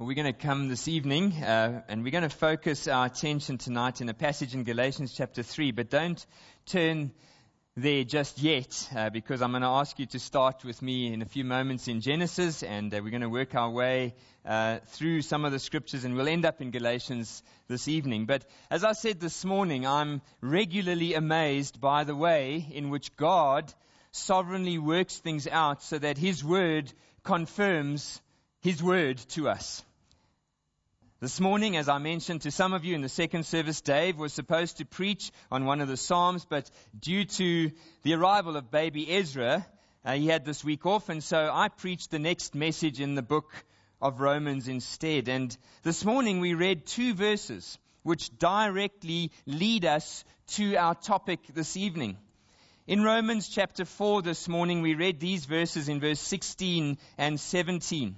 We're going to come this evening and we're going to focus our attention tonight in a passage in Galatians chapter 3. But don't turn there just yet because I'm going to ask you to start with me in a few moments in Genesis, and we're going to work our way through some of the scriptures, and we'll end up in Galatians this evening. But as I said this morning, I'm regularly amazed by the way in which God sovereignly works things out so that His Word confirms His Word to us. This morning, as I mentioned to some of you in the second service, Dave was supposed to preach on one of the Psalms, but due to the arrival of baby Ezra, he had this week off, and so I preached the next message in the book of Romans instead. And this morning we read two verses which directly lead us to our topic this evening. In Romans chapter 4 this morning, we read these verses in verse 16 and 17.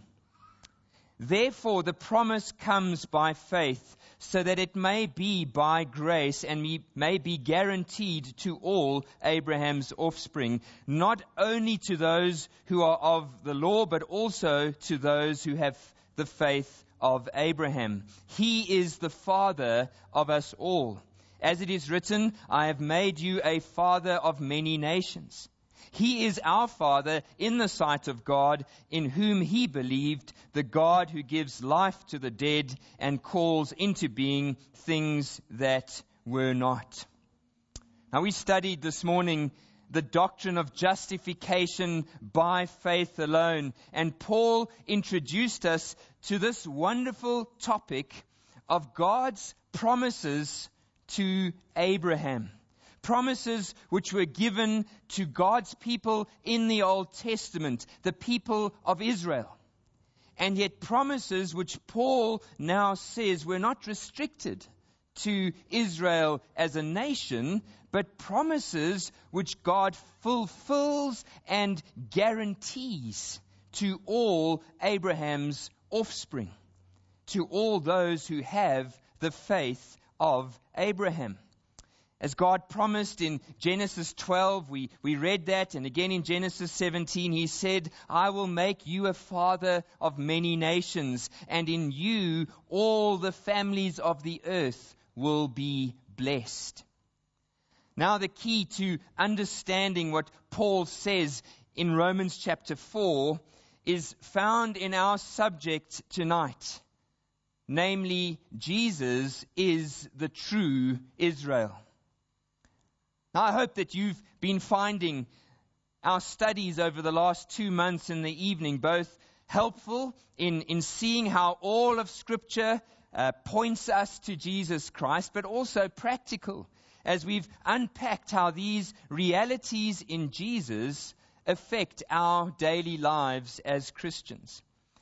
Therefore, the promise comes by faith, so that it may be by grace and may be guaranteed to all Abraham's offspring, not only to those who are of the law, but also to those who have the faith of Abraham. He is the father of us all. As it is written, I have made you a father of many nations. He is our Father in the sight of God, in whom He believed, the God who gives life to the dead and calls into being things that were not. Now, we studied this morning the doctrine of justification by faith alone, and Paul introduced us to this wonderful topic of God's promises to Abraham. Promises which were given to God's people in the Old Testament, the people of Israel. And yet promises which Paul now says were not restricted to Israel as a nation, but promises which God fulfills and guarantees to all Abraham's offspring, to all those who have the faith of Abraham. As God promised in Genesis 12, we read that, and again in Genesis 17, He said, I will make you a father of many nations, and in you all the families of the earth will be blessed. Now the key to understanding what Paul says in Romans chapter 4 is found in our subject tonight. Namely, Jesus is the true Israel. Now, I hope that you've been finding our studies over the last 2 months in the evening both helpful in seeing how all of Scripture points us to Jesus Christ, but also practical as we've unpacked how these realities in Jesus affect our daily lives as Christians.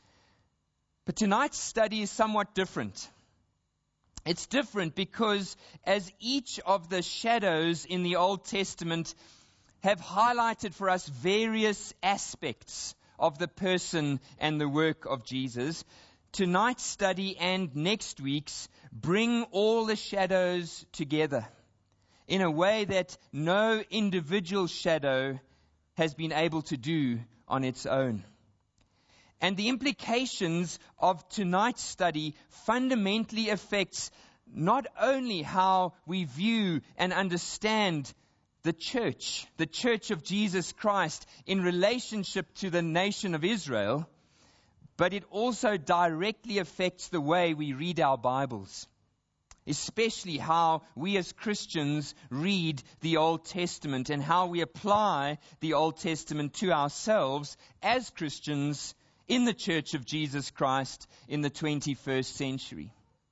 But tonight's study is somewhat different. It's different because as each of the shadows in the Old Testament have highlighted for us various aspects of the person and the work of Jesus, tonight's study and next week's bring all the shadows together in a way that no individual shadow has been able to do on its own. And the implications of tonight's study fundamentally affects not only how we view and understand the church of Jesus Christ in relationship to the nation of Israel, but it also directly affects the way we read our Bibles, especially how we as Christians read the Old Testament and how we apply the Old Testament to ourselves as Christians in the Church of Jesus Christ in the 21st century.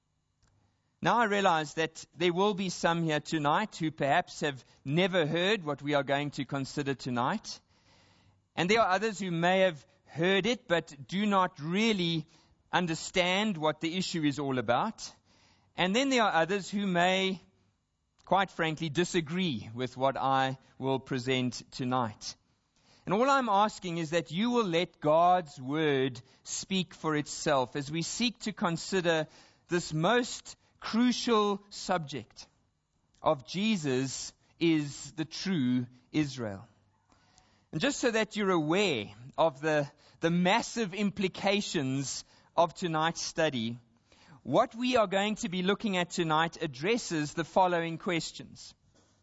Now I realize that there will be some here tonight who perhaps have never heard what we are going to consider tonight. And there are others who may have heard it but do not really understand what the issue is all about. And then there are others who may, quite frankly, disagree with what I will present tonight. And all I'm asking is that you will let God's Word speak for itself as we seek to consider this most crucial subject of Jesus is the true Israel. And just so that you're aware of the massive implications of tonight's study, what we are going to be looking at tonight addresses the following questions.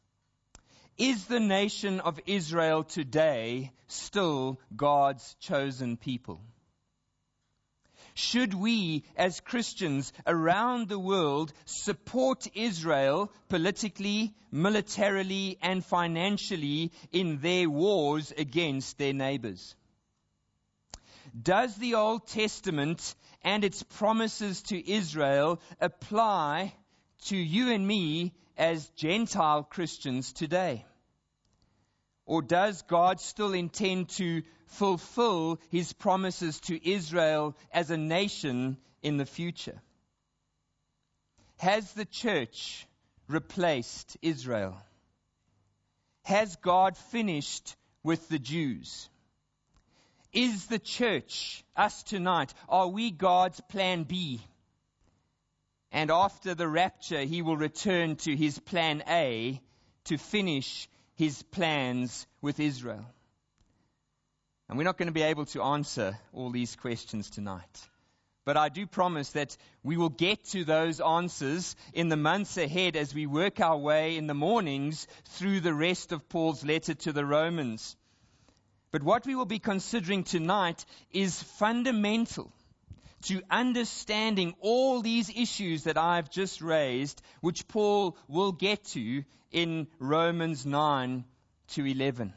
Is the nation of Israel today still God's chosen people? Should we, as Christians around the world, support Israel politically, militarily, and financially in their wars against their neighbors? Does the Old Testament and its promises to Israel apply to you and me as Gentile Christians today? Or does God still intend to fulfill His promises to Israel as a nation in the future? Has the church replaced Israel? Has God finished with the Jews? Is the church, us tonight, are we God's plan B? And after the rapture, He will return to His plan A to finish His plans with Israel. And we're not going to be able to answer all these questions tonight. But I do promise that we will get to those answers in the months ahead as we work our way in the mornings through the rest of Paul's letter to the Romans. But what we will be considering tonight is fundamental to understanding all these issues that I've just raised, which Paul will get to in Romans 9 to 11.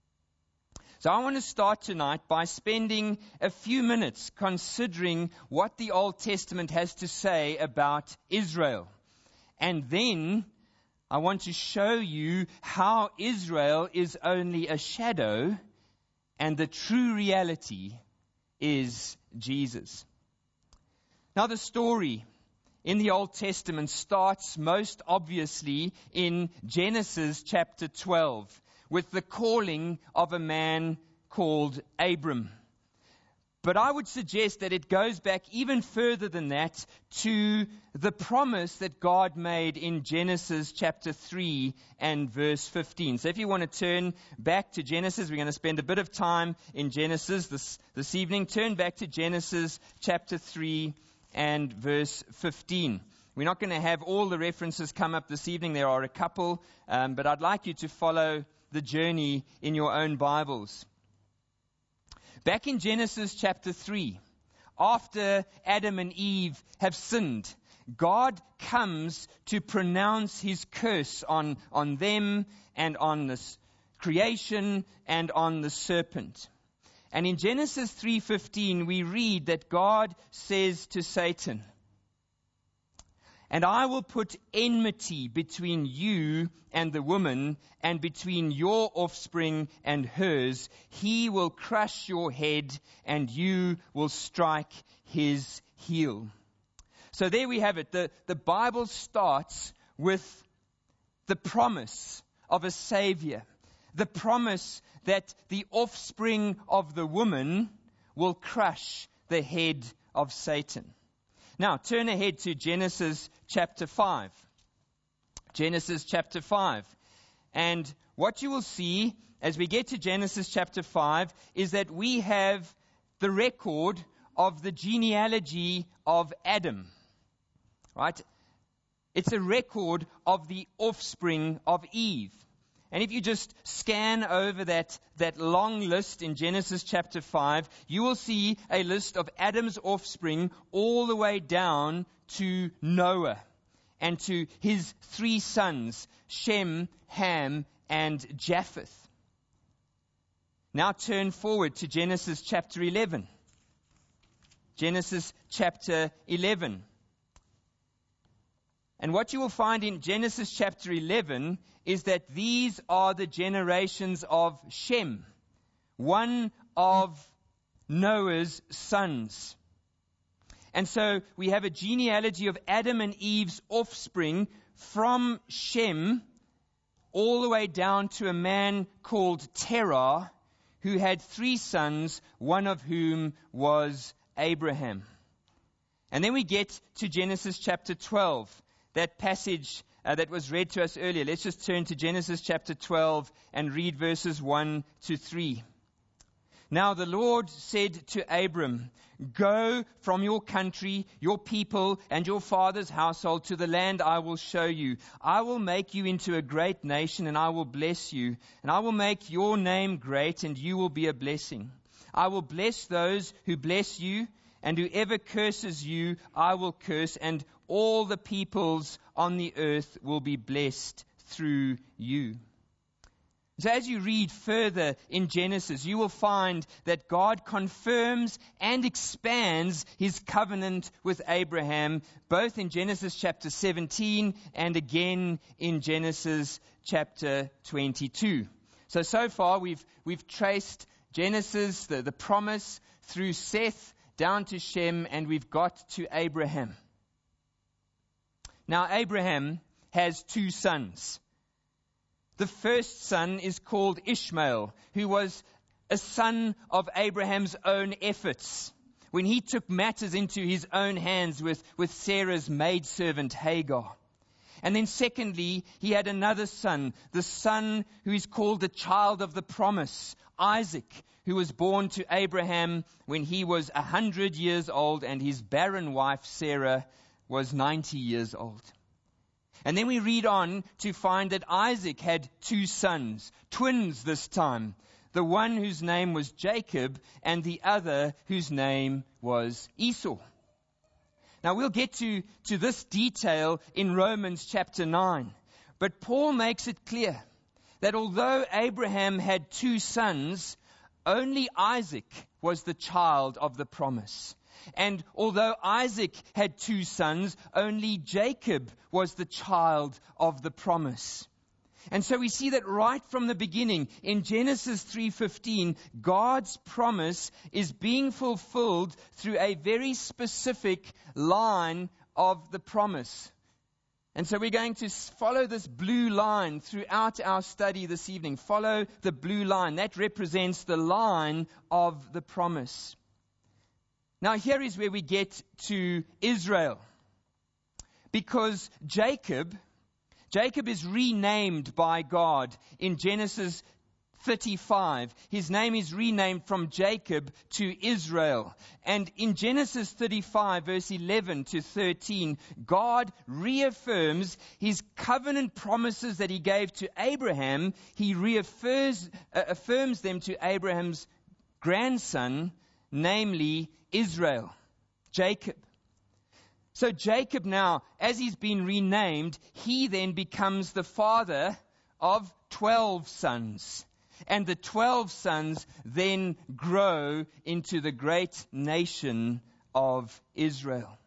So I want to start tonight by spending a few minutes considering what the Old Testament has to say about Israel. And then I want to show you how Israel is only a shadow and the true reality is Jesus. Now the story in the Old Testament starts most obviously in Genesis chapter 12 with the calling of a man called Abram. But I would suggest that it goes back even further than that to the promise that God made in Genesis chapter 3 and verse 15. So if you want to turn back to Genesis, we're going to spend a bit of time in Genesis this evening. Turn back to Genesis chapter 3 and verse 15. We're not going to have all the references come up this evening. There are a couple, but I'd like you to follow the journey in your own Bibles. Back in Genesis chapter 3, after Adam and Eve have sinned, God comes to pronounce His curse on them and on this creation and on the serpent. And in Genesis 3:15, we read that God says to Satan, "And I will put enmity between you and the woman, and between your offspring and hers. He will crush your head, and you will strike his heel." So there we have it. The Bible starts with the promise of a Savior. The promise that the offspring of the woman will crush the head of Satan. Now, turn ahead to Genesis chapter 5. Genesis chapter 5. And what you will see as we get to Genesis chapter 5 is that we have the record of the genealogy of Adam. Right? It's a record of the offspring of Eve. And if you just scan over that long list in Genesis chapter 5, you will see a list of Adam's offspring all the way down to Noah and to his 3 sons, Shem, Ham, and Japheth. Now turn forward to Genesis chapter 11. Genesis chapter 11. And what you will find in Genesis chapter 11 is that these are the generations of Shem, one of Noah's sons. And so we have a genealogy of Adam and Eve's offspring from Shem all the way down to a man called Terah, who had 3 sons, one of whom was Abraham. And then we get to Genesis chapter 12. That passage that was read to us earlier. Let's just turn to Genesis chapter 12 and read verses 1 to 3. Now the Lord said to Abram, "Go from your country, your people, and your father's household to the land I will show you. I will make you into a great nation, and I will bless you. And I will make your name great, and you will be a blessing. I will bless those who bless you, and whoever curses you, I will curse, and all the peoples on the earth will be blessed through you." So as you read further in Genesis, you will find that God confirms and expands his covenant with Abraham, both in Genesis chapter 17 and again in Genesis chapter 22. So far we've traced Genesis, the promise, through Seth down to Shem, and we've got to Abraham. Now Abraham has two sons. The first son is called Ishmael, who was a son of Abraham's own efforts, when he took matters into his own hands with Sarah's maidservant Hagar. And then secondly, he had another son, the son who is called the child of the promise, Isaac, who was born to Abraham when he was 100 years old and his barren wife Sarah was 90 years old. And then we read on to find that Isaac had two sons, twins this time, the one whose name was Jacob and the other whose name was Esau. Now we'll get to this detail in Romans chapter 9, but Paul makes it clear that although Abraham had two sons, only Isaac was the child of the promise. And although Isaac had two sons, only Jacob was the child of the promise. And so we see that right from the beginning, in Genesis 3:15, God's promise is being fulfilled through a very specific line of the promise. And so we're going to follow this blue line throughout our study this evening. Follow the blue line. That represents the line of the promise. Now here is where we get to Israel. Because Jacob is renamed by God in Genesis 35. His name is renamed from Jacob to Israel. And in Genesis 35, verse 11 to 13, God reaffirms his covenant promises that he gave to Abraham. He affirms them to Abraham's grandson, namely Israel, Jacob. So Jacob now, as he's been renamed, he then becomes the father of 12 sons. And the 12 sons then grow into the great nation of Israel.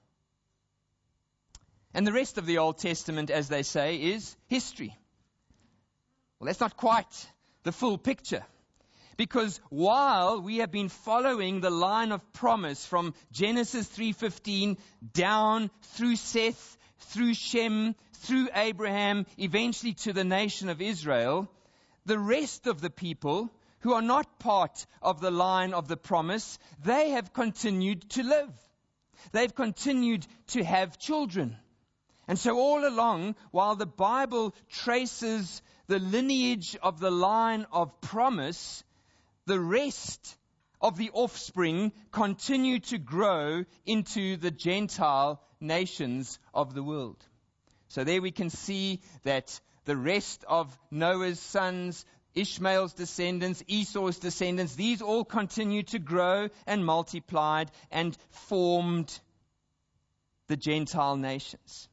And the rest of the Old Testament, as they say, is history. Well, that's not quite the full picture. Because while we have been following the line of promise from Genesis 3:15 down through Seth, through Shem, through Abraham, eventually to the nation of Israel, the rest of the people who are not part of the line of the promise, they have continued to live. They've continued to have children. And so all along, while the Bible traces the lineage of the line of promise, the rest of the offspring continue to grow into the Gentile nations of the world. So there we can see that the rest of Noah's sons, Ishmael's descendants, Esau's descendants, these all continue to grow and multiplied and formed the Gentile nations.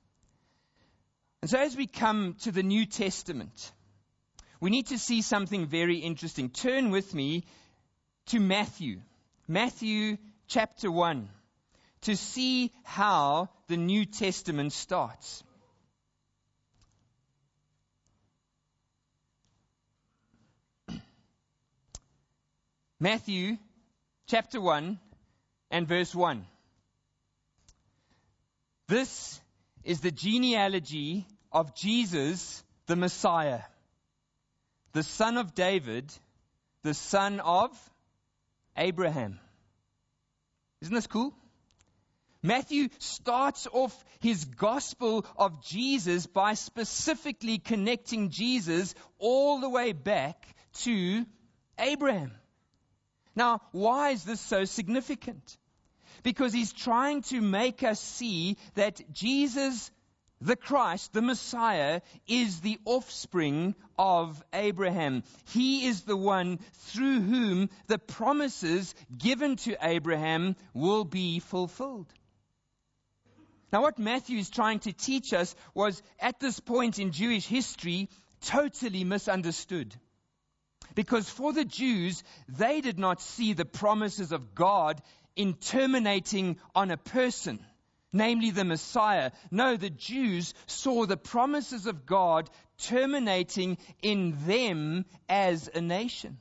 And so as we come to the New Testament, we need to see something very interesting. Turn with me to Matthew chapter 1, to see how the New Testament starts. Matthew chapter 1 and verse 1. This is the genealogy of Jesus, the Messiah, the son of David, the son of Abraham. Isn't this cool? Matthew starts off his gospel of Jesus by specifically connecting Jesus all the way back to Abraham. Now, why is this so significant? Because he's trying to make us see that Jesus, the Christ, the Messiah, is the offspring of Abraham. He is the one through whom the promises given to Abraham will be fulfilled. Now, what Matthew is trying to teach us was, at this point in Jewish history, totally misunderstood. Because for the Jews, they did not see the promises of God in terminating on a person, namely the Messiah. No, the Jews saw the promises of God terminating in them as a nation.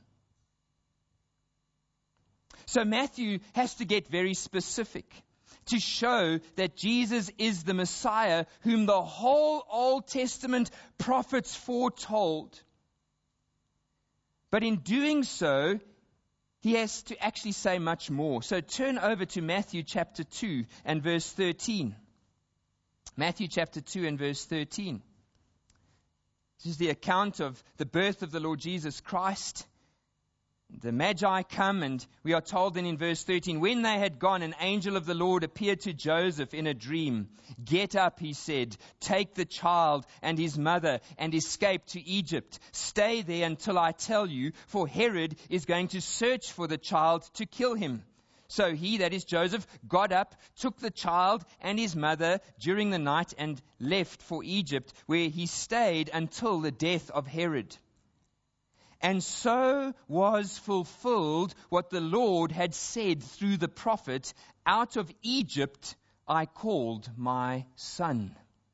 So Matthew has to get very specific to show that Jesus is the Messiah whom the whole Old Testament prophets foretold. But in doing so, he has to actually say much more. So turn over to Matthew chapter 2 and verse 13. Matthew chapter 2 and verse 13. This is the account of the birth of the Lord Jesus Christ. The Magi come, and we are told then in verse 13, when they had gone, an angel of the Lord appeared to Joseph in a dream. Get up, he said, take the child and his mother and escape to Egypt. Stay there until I tell you, for Herod is going to search for the child to kill him. So he, that is Joseph, got up, took the child and his mother during the night and left for Egypt, where he stayed until the death of Herod. And so was fulfilled what the Lord had said through the prophet, out of Egypt I called my son.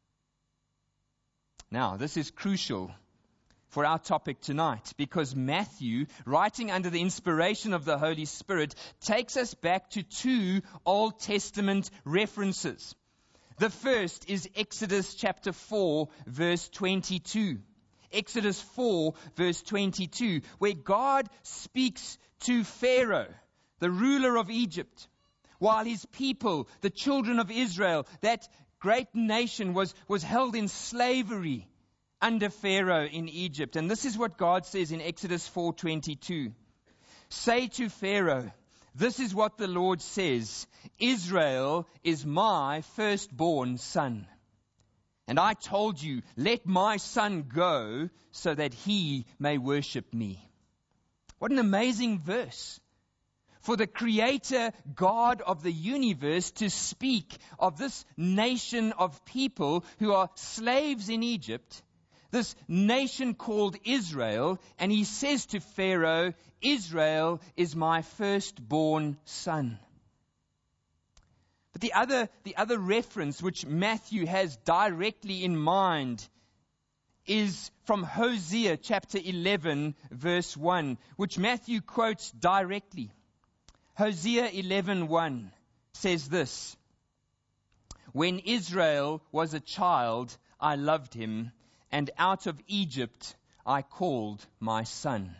Now, this is crucial for our topic tonight, because Matthew, writing under the inspiration of the Holy Spirit, takes us back to two Old Testament references. The first is Exodus chapter 4, verse 22. Exodus 4, verse 22, where God speaks to Pharaoh, the ruler of Egypt, while his people, the children of Israel, that great nation, was held in slavery under Pharaoh in Egypt. And this is what God says in Exodus 4:22. Say to Pharaoh, this is what the Lord says, Israel is my firstborn son. And I told you, let my son go so that he may worship me. What an amazing verse. For the Creator God of the universe to speak of this nation of people who are slaves in Egypt, this nation called Israel, and he says to Pharaoh, Israel is my firstborn son. But the other reference which Matthew has directly in mind is from Hosea chapter 11, verse 1, which Matthew quotes directly. Hosea 11:1 says this, when Israel was a child, I loved him, and out of Egypt I called my son.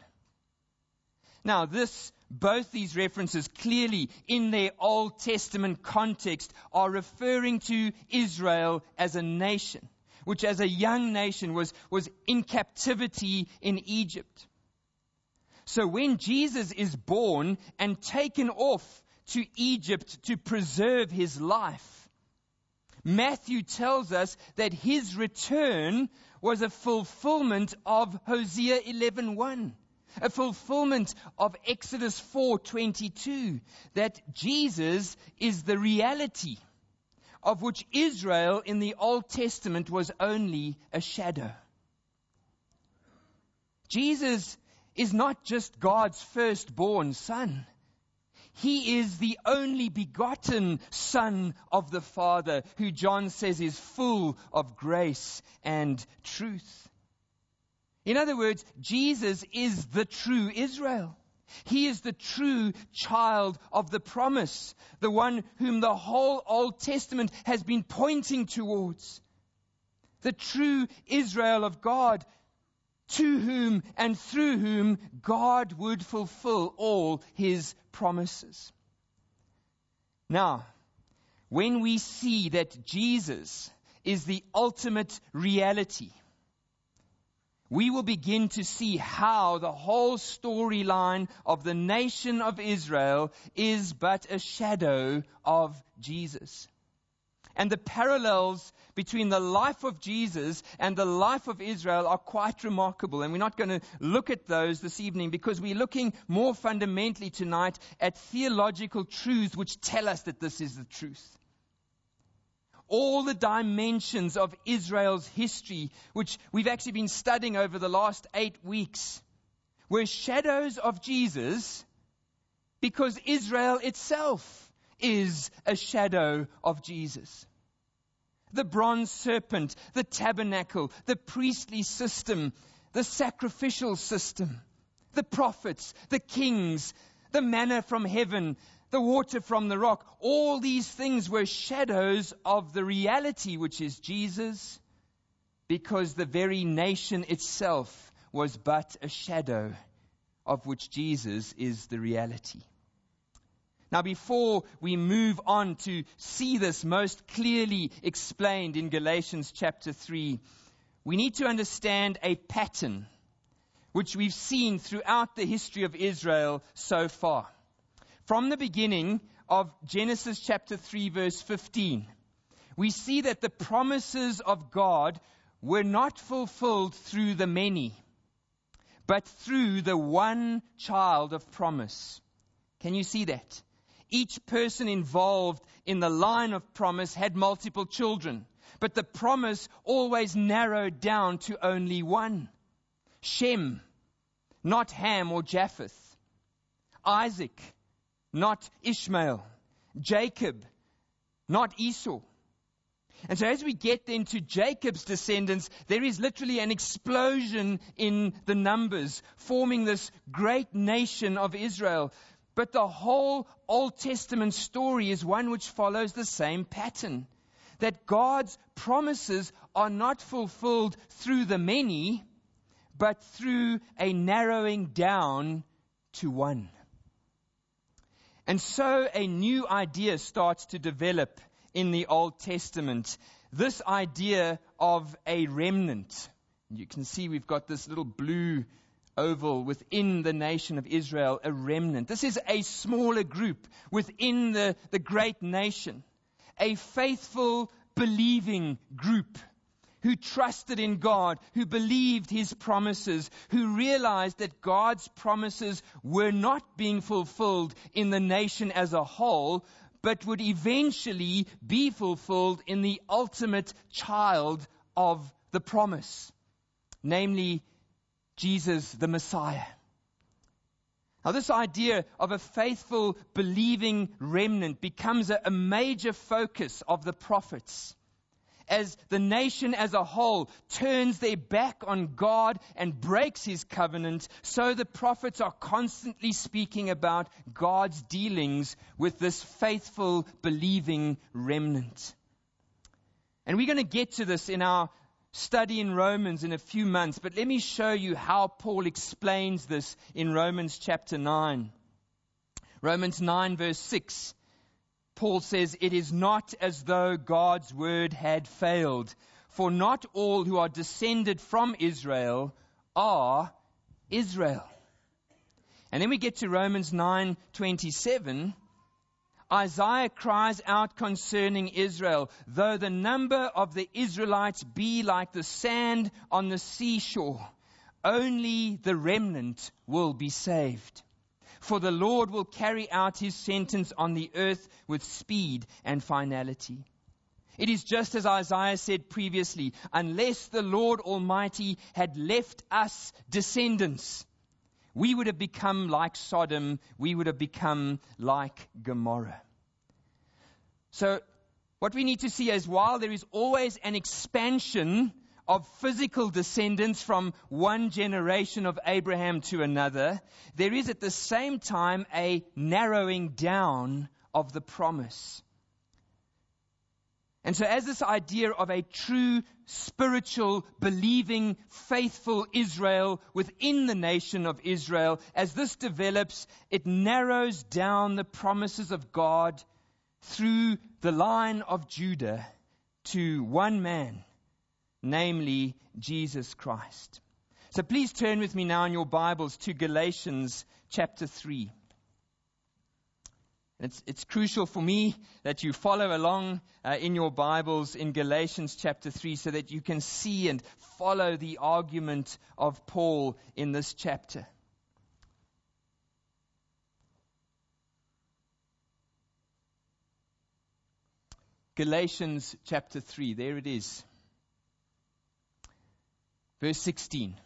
Now both these references clearly in their Old Testament context are referring to Israel as a nation, which as a young nation was in captivity in Egypt. So when Jesus is born and taken off to Egypt to preserve his life, Matthew tells us that his return was a fulfillment of Hosea 11:1. A fulfillment of Exodus 4:22, that Jesus is the reality of which Israel in the Old Testament was only a shadow. Jesus is not just God's firstborn son. He is the only begotten Son of the Father, who John says is full of grace and truth. In other words, Jesus is the true Israel. He is the true child of the promise, the one whom the whole Old Testament has been pointing towards. The true Israel of God, to whom and through whom God would fulfill all his promises. Now, when we see that Jesus is the ultimate reality, we will begin to see how the whole storyline of the nation of Israel is but a shadow of Jesus. And the parallels between the life of Jesus and the life of Israel are quite remarkable. And we're not going to look at those this evening because we're looking more fundamentally tonight at theological truths which tell us that this is the truth. All the dimensions of Israel's history, which we've actually been studying over the last 8 weeks, were shadows of Jesus because Israel itself is a shadow of Jesus. The bronze serpent, the tabernacle, the priestly system, the sacrificial system, the prophets, the kings, the manna from heaven, the water from the rock, all these things were shadows of the reality which is Jesus, because the very nation itself was but a shadow of which Jesus is the reality. Now, before we move on to see this most clearly explained in Galatians chapter 3, we need to understand a pattern which we've seen throughout the history of Israel so far. From the beginning of Genesis chapter 3, verse 15, we see that the promises of God were not fulfilled through the many, but through the one child of promise. Can you see that? Each person involved in the line of promise had multiple children, but the promise always narrowed down to only one. Shem, not Ham or Japheth. Isaac, not Ishmael. Jacob, not Esau. And so as we get then to Jacob's descendants, there is literally an explosion in the numbers, forming this great nation of Israel. But the whole Old Testament story is one which follows the same pattern. That God's promises are not fulfilled through the many, but through a narrowing down to one. And so a new idea starts to develop in the Old Testament. This idea of a remnant. You can see we've got this little blue oval within the nation of Israel, a remnant. This is a smaller group within the great nation. A faithful, believing group who trusted in God, who believed His promises, who realized that God's promises were not being fulfilled in the nation as a whole, but would eventually be fulfilled in the ultimate child of the promise, namely Jesus the Messiah. Now, this idea of a faithful, believing remnant becomes a major focus of the prophets. As the nation as a whole turns their back on God and breaks His covenant, so the prophets are constantly speaking about God's dealings with this faithful, believing remnant. And we're going to get to this in our study in Romans in a few months, but let me show you how Paul explains this in Romans chapter 9. Romans 9 verse 6. Paul says, "It is not as though God's word had failed, for not all who are descended from Israel are Israel." And then we get to Romans 9:27. Isaiah cries out concerning Israel, "Though the number of the Israelites be like the sand on the seashore, only the remnant will be saved. For the Lord will carry out His sentence on the earth with speed and finality." It is just as Isaiah said previously, unless the Lord Almighty had left us descendants, we would have become like Sodom, we would have become like Gomorrah. So what we need to see is, while there is always an expansion of physical descendants from one generation of Abraham to another, there is at the same time a narrowing down of the promise. And so as this idea of a true spiritual, believing, faithful Israel within the nation of Israel, as this develops, it narrows down the promises of God through the line of Judah to one man, namely Jesus Christ. So please turn with me now in your Bibles to Galatians chapter 3. It's crucial for me that you follow along in your Bibles in Galatians chapter 3 so that you can see and follow the argument of Paul in this chapter. Galatians chapter 3, there it is. Verse 16.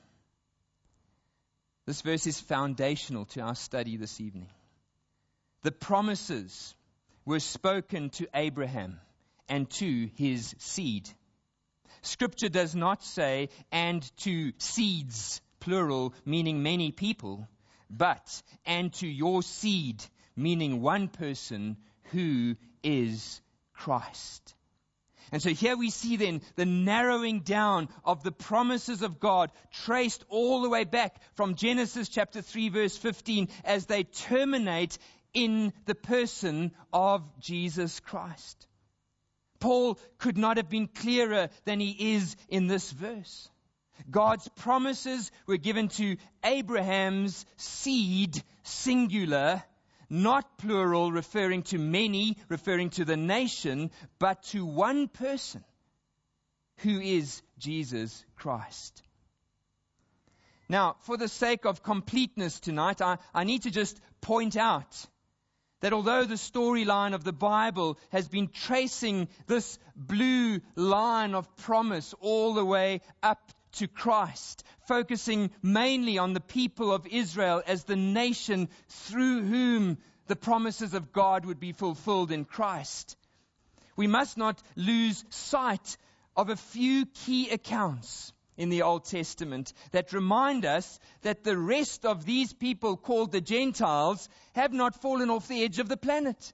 This verse is foundational to our study this evening. The promises were spoken to Abraham and to his seed. Scripture does not say, and to seeds, plural, meaning many people, but, and to your seed, meaning one person, who is Christ. And so here we see then the narrowing down of the promises of God traced all the way back from Genesis chapter 3 verse 15 as they terminate in the person of Jesus Christ. Paul could not have been clearer than he is in this verse. God's promises were given to Abraham's seed, singular, not plural, referring to many, referring to the nation, but to one person, who is Jesus Christ. Now, for the sake of completeness tonight, I need to just point out that although the storyline of the Bible has been tracing this blue line of promise all the way up to Christ, focusing mainly on the people of Israel as the nation through whom the promises of God would be fulfilled in Christ, we must not lose sight of a few key accounts in the Old Testament that remind us that the rest of these people called the Gentiles have not fallen off the edge of the planet.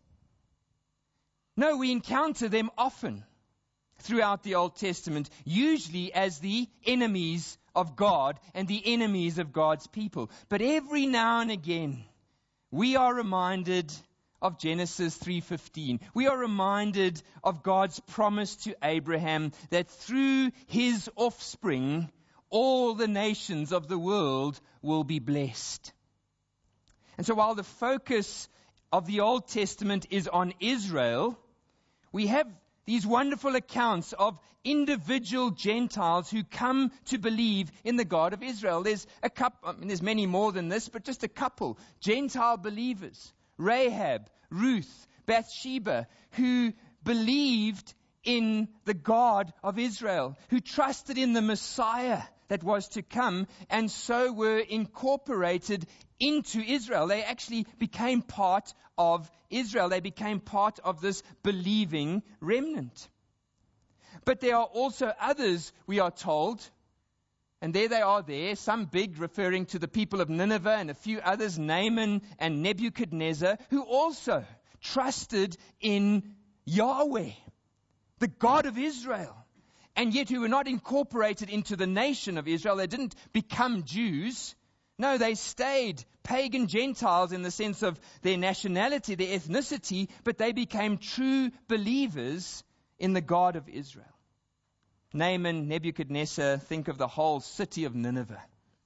No, we encounter them often throughout the Old Testament, usually as the enemies of God and the enemies of God's people. But every now and again, we are reminded of Genesis 3:15. We are reminded of God's promise to Abraham that through his offspring, all the nations of the world will be blessed. And so while the focus of the Old Testament is on Israel, we have these wonderful accounts of individual Gentiles who come to believe in the God of Israel. There's a couple, there's many more than this, but just a couple. Gentile believers, Rahab, Ruth, Bathsheba, who believed in the God of Israel, who trusted in the Messiah that was to come, and so were incorporated into Israel. They actually became part of Israel. They became part of this believing remnant. But there are also others, we are told, and there they are there, some big referring to the people of Nineveh and a few others, Naaman and Nebuchadnezzar, who also trusted in Yahweh, the God of Israel, and yet who were not incorporated into the nation of Israel. They didn't become Jews. No, they stayed pagan Gentiles in the sense of their nationality, their ethnicity, but they became true believers in the God of Israel. Naaman, Nebuchadnezzar, think of the whole city of Nineveh.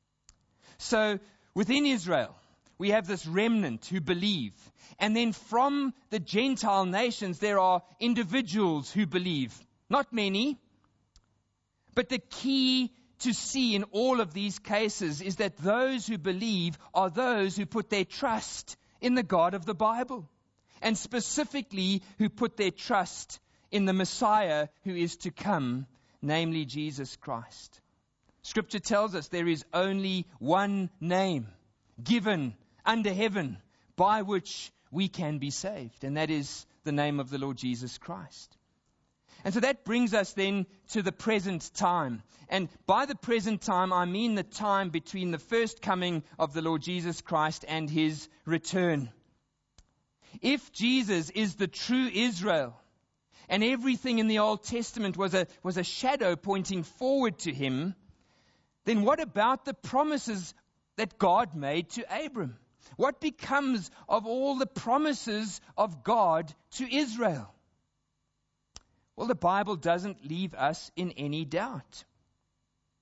So within Israel, we have this remnant who believe. And then from the Gentile nations, there are individuals who believe. Not many. But the key to see in all of these cases is that those who believe are those who put their trust in the God of the Bible. And specifically who put their trust in the Messiah who is to come, namely Jesus Christ. Scripture tells us there is only one name given under heaven by which we can be saved. And that is the name of the Lord Jesus Christ. And so that brings us then to the present time. And by the present time, I mean the time between the first coming of the Lord Jesus Christ and his return. If Jesus is the true Israel, and everything in the Old Testament was a shadow pointing forward to him, then what about the promises that God made to Abram? What becomes of all the promises of God to Israel? Well, the Bible doesn't leave us in any doubt.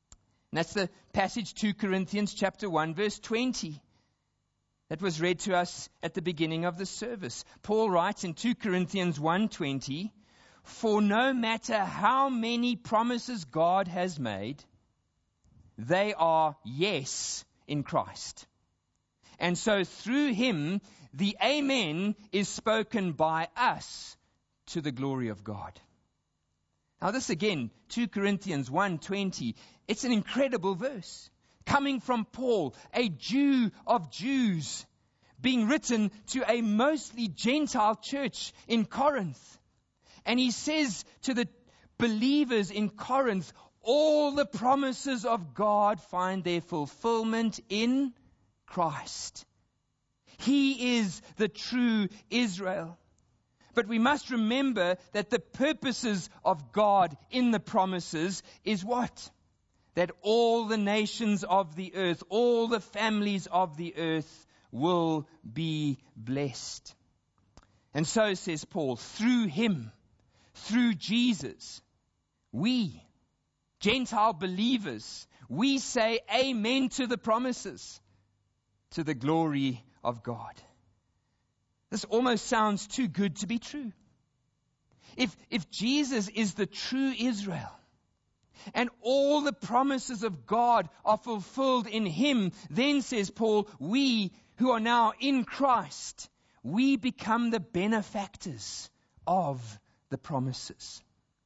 And that's the passage 2 Corinthians chapter 1 verse 20 that was read to us at the beginning of the service. Paul writes in 2 Corinthians 1:20, "For no matter how many promises God has made, they are yes in Christ. And so through him, the Amen is spoken by us to the glory of God." Now this again, 2 Corinthians 1:20, it's an incredible verse. Coming from Paul, a Jew of Jews, being written to a mostly Gentile church in Corinth. And he says to the believers in Corinth, all the promises of God find their fulfillment in Christ. He is the true Israel. But we must remember that the purposes of God in the promises is what? That all the nations of the earth, all the families of the earth will be blessed. And so says Paul, through him, through Jesus, we, Gentile believers, we say amen to the promises, to the glory of God. This almost sounds too good to be true. If Jesus is the true Israel, and all the promises of God are fulfilled in him, then, says Paul, we who are now in Christ, we become the benefactors of the promises.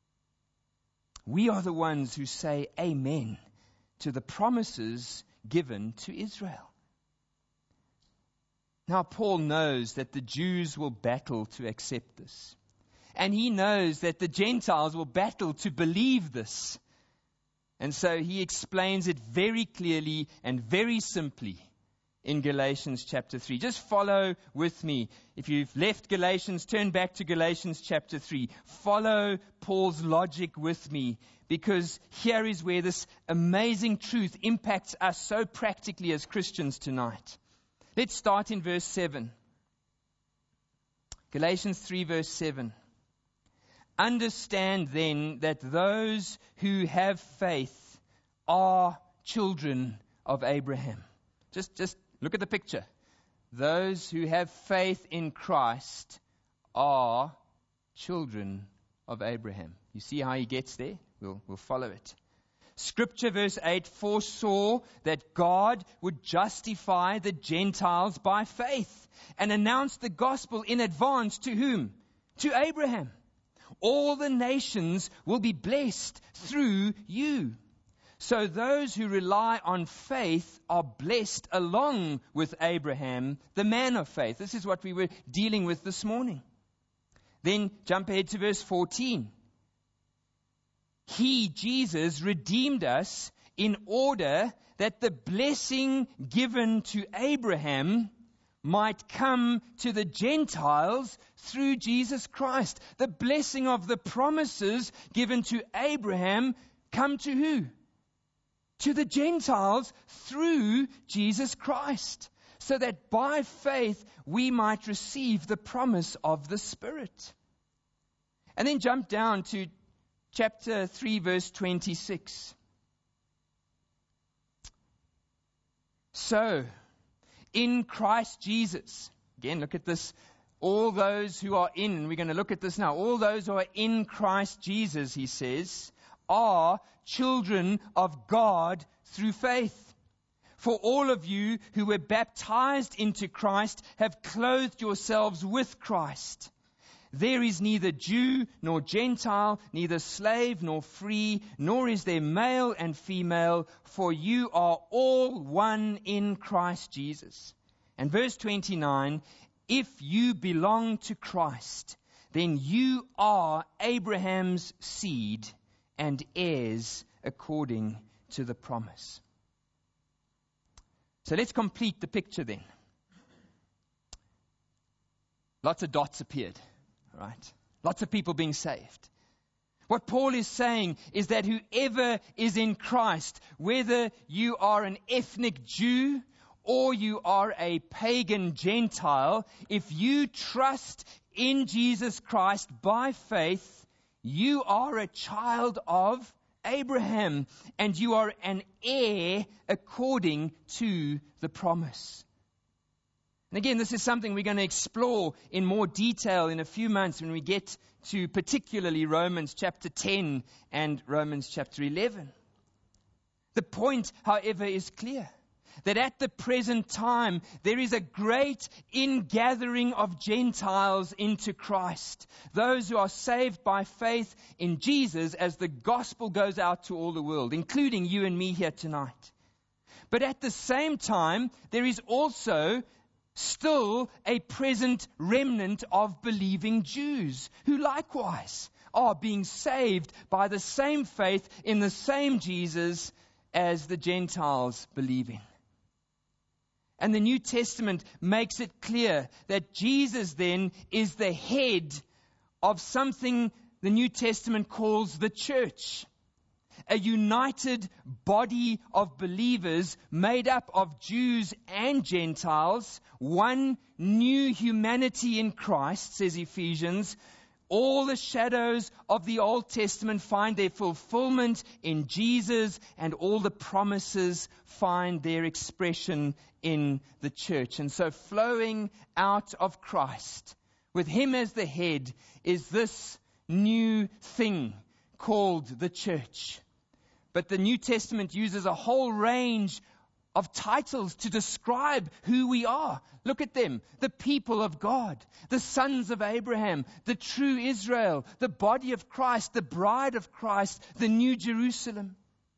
We are the ones who say amen to the promises given to Israel. Now, Paul knows that the Jews will battle to accept this. And he knows that the Gentiles will battle to believe this. And so he explains it very clearly and very simply in Galatians chapter 3. Just follow with me. If you've left Galatians, turn back to Galatians chapter 3. Follow Paul's logic with me, because here is where this amazing truth impacts us so practically as Christians tonight. Let's start in verse 7. Galatians 3 verse 7. Understand then that those who have faith are children of Abraham. Just look at the picture. Those who have faith in Christ are children of Abraham. You see how he gets there? We'll follow it. Scripture, verse 8, foresaw that God would justify the Gentiles by faith and announce the gospel in advance to whom? To Abraham. All the nations will be blessed through you. So those who rely on faith are blessed along with Abraham, the man of faith. This is what we were dealing with this morning. Then jump ahead to verse 14. He, Jesus, redeemed us in order that the blessing given to Abraham might come to the Gentiles through Jesus Christ. The blessing of the promises given to Abraham come to who? To the Gentiles through Jesus Christ, so that by faith we might receive the promise of the Spirit. And then jump down to chapter 3, verse 26. So, in Christ Jesus, again, look at this, all those who are in, we're going to look at this now, all those who are in Christ Jesus, he says, are children of God through faith. For all of you who were baptized into Christ have clothed yourselves with Christ. There is neither Jew nor Gentile, neither slave nor free, nor is there male and female, for you are all one in Christ Jesus. And verse 29, if you belong to Christ, then you are Abraham's seed and heirs according to the promise. So let's complete the picture then. Lots of dots appeared. Right? Lots of people being saved. What Paul is saying is that whoever is in Christ, whether you are an ethnic Jew or you are a pagan Gentile, if you trust in Jesus Christ by faith, you are a child of Abraham, and you are an heir according to the promise. And again, this is something we're going to explore in more detail in a few months when we get to particularly Romans chapter 10 and Romans chapter 11. The point, however, is clear. That at the present time, there is a great ingathering of Gentiles into Christ. Those who are saved by faith in Jesus as the gospel goes out to all the world, including you and me here tonight. But at the same time, there is also still a present remnant of believing Jews who likewise are being saved by the same faith in the same Jesus as the Gentiles believe in. And the New Testament makes it clear that Jesus then is the head of something the New Testament calls the church. A united body of believers made up of Jews and Gentiles, one new humanity in Christ, says Ephesians. All the shadows of the Old Testament find their fulfillment in Jesus, and all the promises find their expression in the church. And so flowing out of Christ, with Him as the head, is this new thing called the church. But the New Testament uses a whole range of titles to describe who we are. Look at them. The people of God, the sons of Abraham, the true Israel, the body of Christ, the bride of Christ, the new Jerusalem.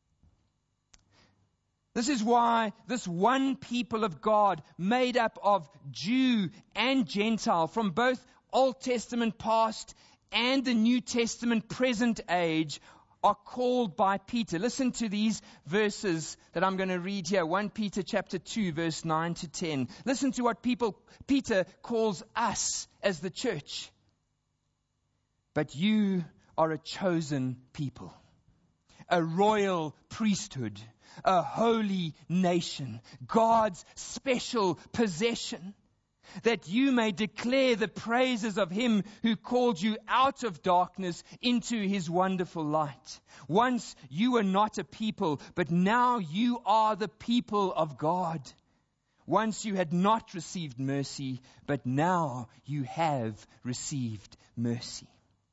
This is why this one people of God, made up of Jew and Gentile from both Old Testament past and the New Testament present age, are called by Peter. Listen to these verses that I'm going to read here. 1 Peter chapter 2, verse 9 to 10. Listen to what Peter calls us as the church. But you are a chosen people, a royal priesthood, a holy nation, God's special possession, that you may declare the praises of Him who called you out of darkness into His wonderful light. Once you were not a people, but now you are the people of God. Once you had not received mercy, but now you have received mercy.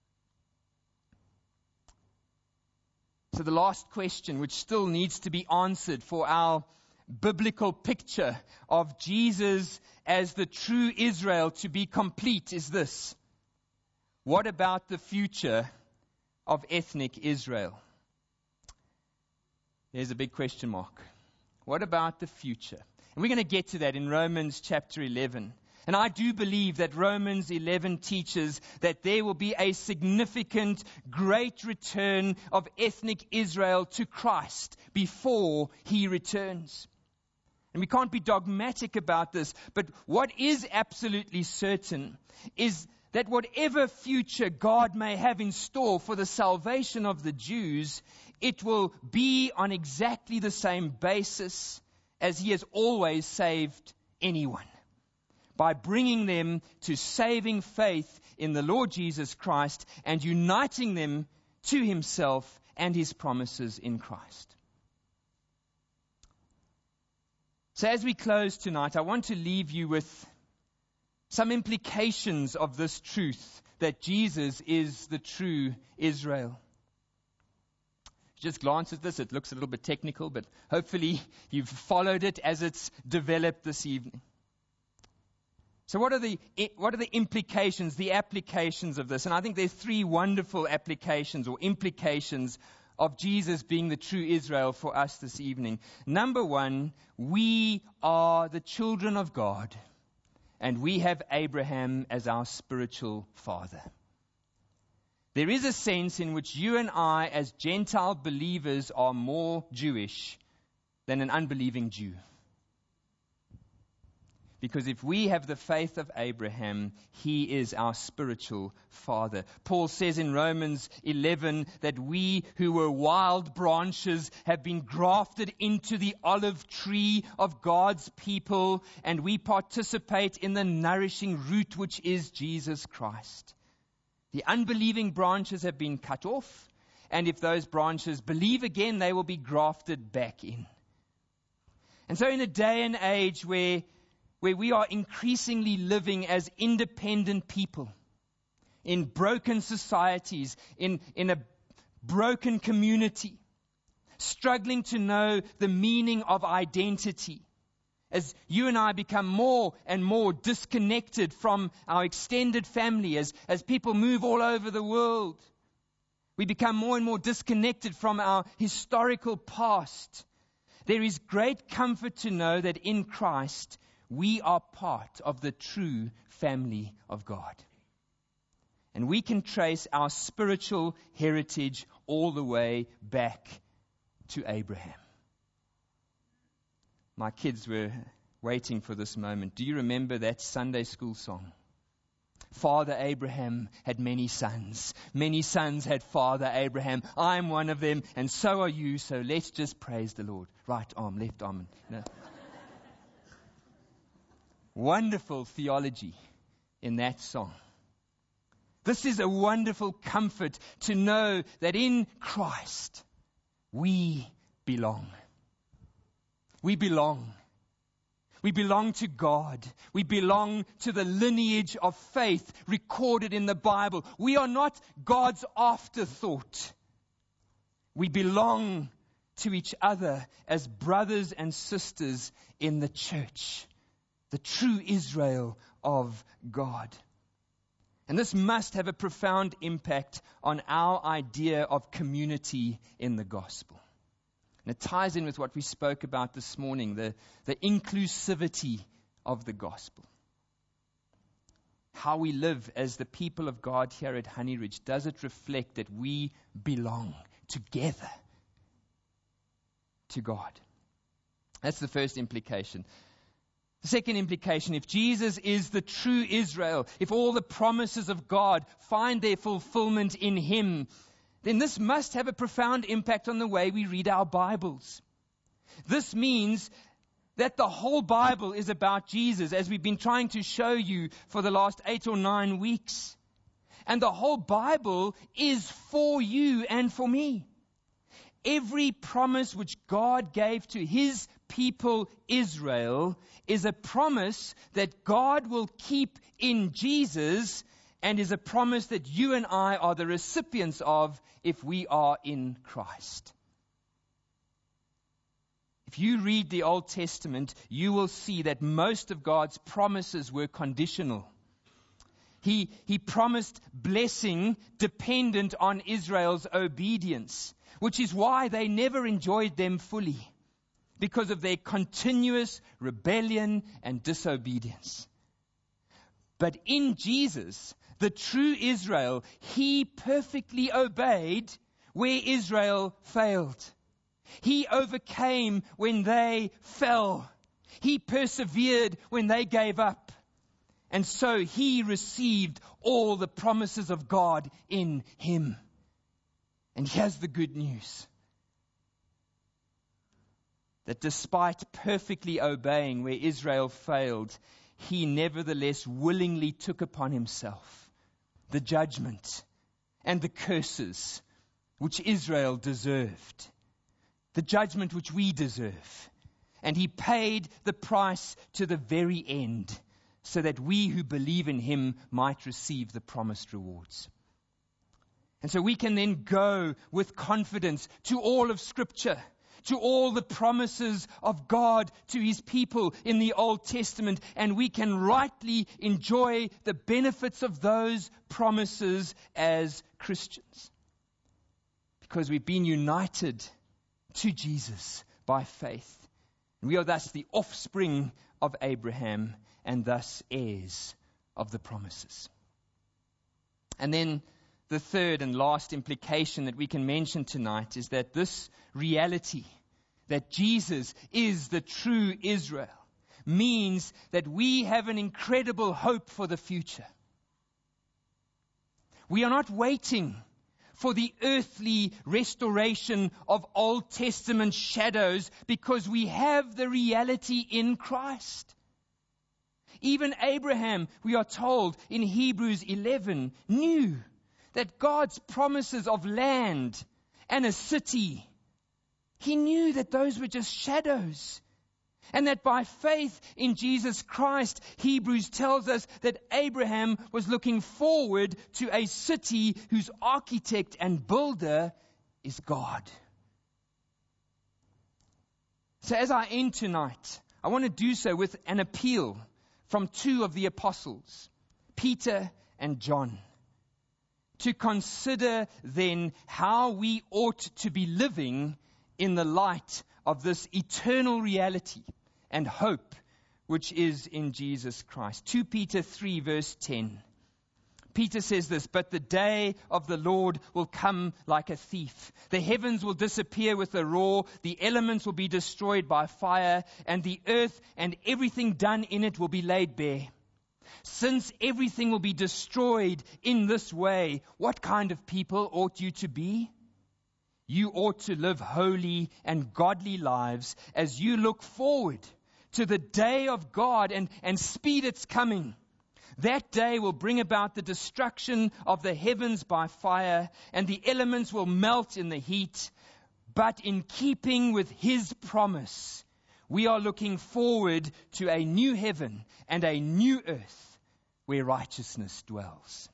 So the last question, which still needs to be answered for our biblical picture of Jesus as the true Israel to be complete, is this: what about the future of ethnic Israel? There's a big question mark. What about the future? And we're going to get to that in Romans chapter 11. And I do believe that Romans 11 teaches that there will be a significant, great return of ethnic Israel to Christ before He returns. And we can't be dogmatic about this, but what is absolutely certain is that whatever future God may have in store for the salvation of the Jews, it will be on exactly the same basis as He has always saved anyone, by bringing them to saving faith in the Lord Jesus Christ and uniting them to Himself and His promises in Christ. So as we close tonight, I want to leave you with some implications of this truth that Jesus is the true Israel. Just glance at this. It looks a little bit technical, but hopefully you've followed it as it's developed this evening. So what are the implications, the applications of this? And I think there's three wonderful applications or implications of Jesus being the true Israel for us this evening. Number one, we are the children of God, and we have Abraham as our spiritual father. There is a sense in which you and I, as Gentile believers, are more Jewish than an unbelieving Jew. Because if we have the faith of Abraham, he is our spiritual father. Paul says in Romans 11 that we who were wild branches have been grafted into the olive tree of God's people, and we participate in the nourishing root which is Jesus Christ. The unbelieving branches have been cut off, And if those branches believe again, they will be grafted back in. And so in a day and age where we are increasingly living as independent people, in broken societies, in a broken community, struggling to know the meaning of identity, as you and I become more and more disconnected from our extended family, as people move all over the world, we become more and more disconnected from our historical past. There is great comfort to know that in Christ, we are part of the true family of God. And we can trace our spiritual heritage all the way back to Abraham. My kids were waiting for this moment. Do you remember that Sunday school song? Father Abraham had many sons. Many sons had Father Abraham. I'm one of them, and so are you. So let's just praise the Lord. Right arm, left arm. No. Wonderful theology in that song. This is a wonderful comfort to know that in Christ we belong. We belong. We belong to God. We belong to the lineage of faith recorded in the Bible. We are not God's afterthought. We belong to each other as brothers and sisters in the church, the true Israel of God. And this must have a profound impact on our idea of community in the gospel. And it ties in with what we spoke about this morning, the inclusivity of the gospel. How we live as the people of God here at Honey Ridge, does it reflect that we belong together to God? That's the first implication. The second implication, if Jesus is the true Israel, if all the promises of God find their fulfillment in Him, then this must have a profound impact on the way we read our Bibles. This means that the whole Bible is about Jesus, as we've been trying to show you for the last 8 or 9 weeks. And the whole Bible is for you and for me. Every promise which God gave to His people Israel is a promise that God will keep in Jesus, and is a promise that you and I are the recipients of if we are in Christ. If you read the Old Testament, you will see that most of God's promises were conditional. He promised blessing dependent on Israel's obedience, which is why they never enjoyed them fully, because of their continuous rebellion and disobedience. But in Jesus, the true Israel, He perfectly obeyed where Israel failed. He overcame when they fell. He persevered when they gave up. And so He received all the promises of God in Him. And here's the good news. That despite perfectly obeying where Israel failed, He nevertheless willingly took upon Himself the judgment and the curses which Israel deserved, the judgment which we deserve. And He paid the price to the very end, so that we who believe in Him might receive the promised rewards. And so we can then go with confidence to all of Scripture, to all the promises of God to His people in the Old Testament, and we can rightly enjoy the benefits of those promises as Christians, because we've been united to Jesus by faith. We are thus the offspring of Abraham, and thus heirs of the promises. And then the third and last implication that we can mention tonight is that this reality, that Jesus is the true Israel, means that we have an incredible hope for the future. We are not waiting for the earthly restoration of Old Testament shadows, because we have the reality in Christ. Even Abraham, we are told in Hebrews 11, knew that God's promises of land and a city. He knew that those were just shadows. And that by faith in Jesus Christ, Hebrews tells us that Abraham was looking forward to a city whose architect and builder is God. So as I end tonight, I want to do so with an appeal from two of the apostles, Peter and John, to consider then how we ought to be living in the light of this eternal reality and hope which is in Jesus Christ. 2 Peter 3 verse 10. Peter says this, "But the day of the Lord will come like a thief. The heavens will disappear with a roar, the elements will be destroyed by fire, and the earth and everything done in it will be laid bare. Since everything will be destroyed in this way, what kind of people ought you to be? You ought to live holy and godly lives as you look forward to the day of God and speed its coming. That day will bring about the destruction of the heavens by fire, and the elements will melt in the heat. But in keeping with His promise, we are looking forward to a new heaven and a new earth where righteousness dwells."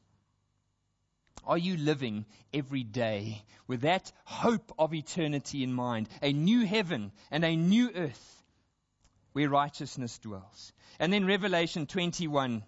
Are you living every day with that hope of eternity in mind? A new heaven and a new earth where righteousness dwells. And then Revelation 21,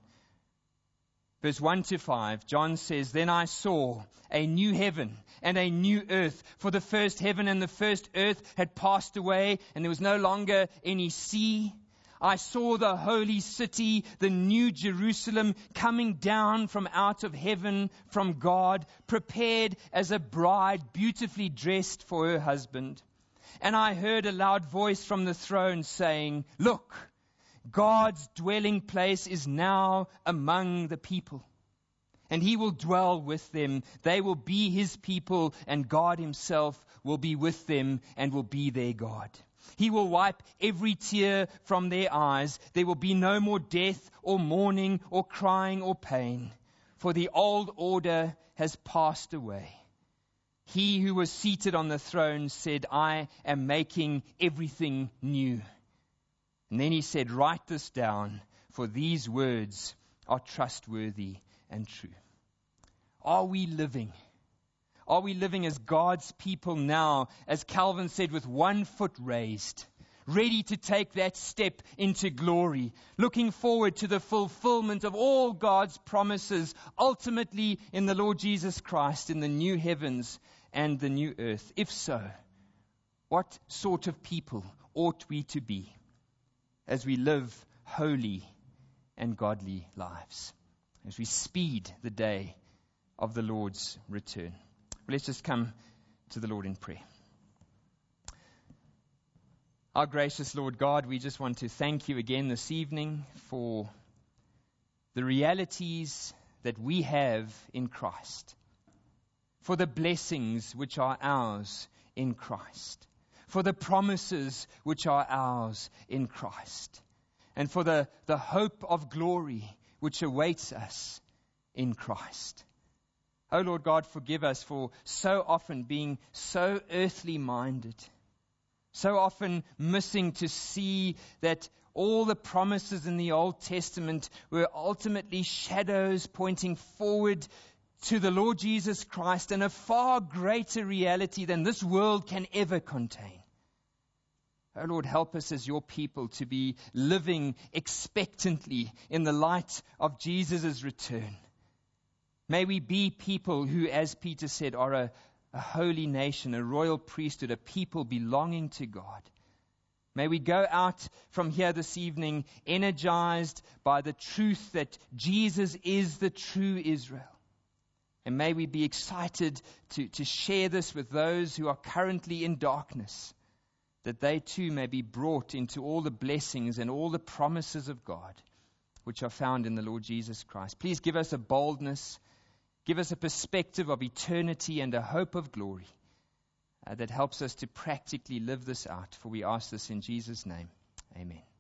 verse 1 to 5, John says, "Then I saw a new heaven and a new earth, for the first heaven and the first earth had passed away, and there was no longer any sea. I saw the holy city, the new Jerusalem, coming down from out of heaven from God, prepared as a bride beautifully dressed for her husband. And I heard a loud voice from the throne saying, 'Look, God's dwelling place is now among the people, and He will dwell with them. They will be His people, and God Himself will be with them and will be their God. He will wipe every tear from their eyes. There will be no more death or mourning or crying or pain, for the old order has passed away.' He who was seated on the throne said, 'I am making everything new.' And then He said, 'Write this down, for these words are trustworthy and true.'" Are we living? Are we living as God's people now, as Calvin said, with one foot raised, ready to take that step into glory, looking forward to the fulfillment of all God's promises, ultimately in the Lord Jesus Christ, in the new heavens and the new earth? If so, what sort of people ought we to be as we live holy and godly lives, as we speed the day of the Lord's return? Well, let's just come to the Lord in prayer. Our gracious Lord God, we just want to thank You again this evening for the realities that we have in Christ, for the blessings which are ours in Christ, for the promises which are ours in Christ, and for the hope of glory which awaits us in Christ. Oh Lord God, forgive us for so often being so earthly minded, so often missing to see that all the promises in the Old Testament were ultimately shadows pointing forward to the Lord Jesus Christ and a far greater reality than this world can ever contain. Oh Lord, help us as Your people to be living expectantly in the light of Jesus' return. May we be people who, as Peter said, are a holy nation, a royal priesthood, a people belonging to God. May we go out from here this evening energized by the truth that Jesus is the true Israel. And may we be excited to share this with those who are currently in darkness, that they too may be brought into all the blessings and all the promises of God, which are found in the Lord Jesus Christ. Please give us a boldness, give us a perspective of eternity and a hope of glory that helps us to practically live this out. For we ask this in Jesus' name. Amen.